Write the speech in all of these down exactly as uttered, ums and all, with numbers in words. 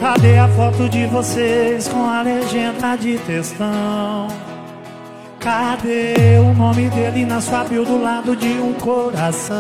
Cadê a foto de vocês com a legenda de textão? Cadê o nome dele na sua bio do lado de um coração?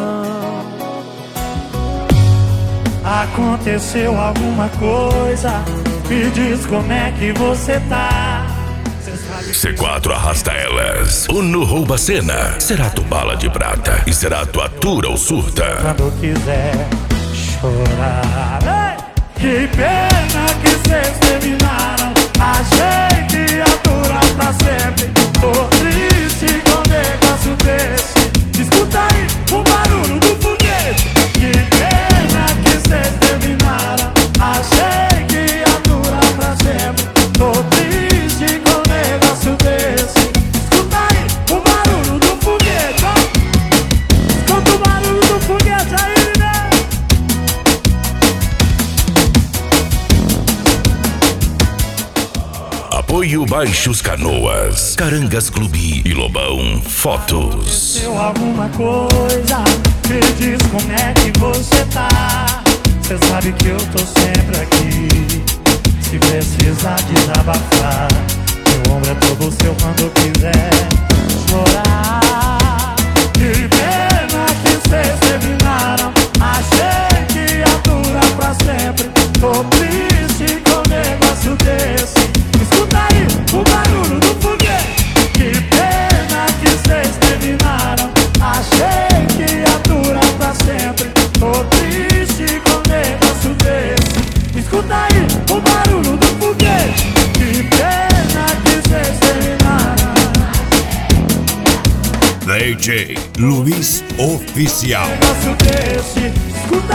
Aconteceu alguma coisa? Me diz como é que você tá. C quatro arrasta elas. Uno rouba a cena. Será tu bala de prata e será tu atura ou surta. Quando quiser chorar. Ei! Que pena que vocês terminaram. Achei que ia durar pra sempre. Tô triste com um negócio desse. Escuta aí o barulho do foguete. Que pena que vocês terminaram. Achei que ia durar pra sempre. Tô triste com um negócio desse. Escuta aí o barulho do foguete, ó. Escuta o barulho do foguete aí, né? Apoio Baixos Canoas, Carangas Clube e Lobão Fotos. Aconteceu alguma coisa? Me diz como é que você tá. Cê sabe que eu tô sempre aqui. Se precisar desabafar, meu ombro é todo seu quando quiser chorar. Que pena que cês terminaram. Achei que ia durar pra sempre. Tô triste com um negócio desse. Escuta aí o barulho do foguete. Que pena que cês terminaram. Achei que ia durar pra sempre. Tô triste com um negócio desse. Escuta aí o barulho do foguete. Que pena que cês terminaram. D J Luiz Oficial. Negócio desse. Escuta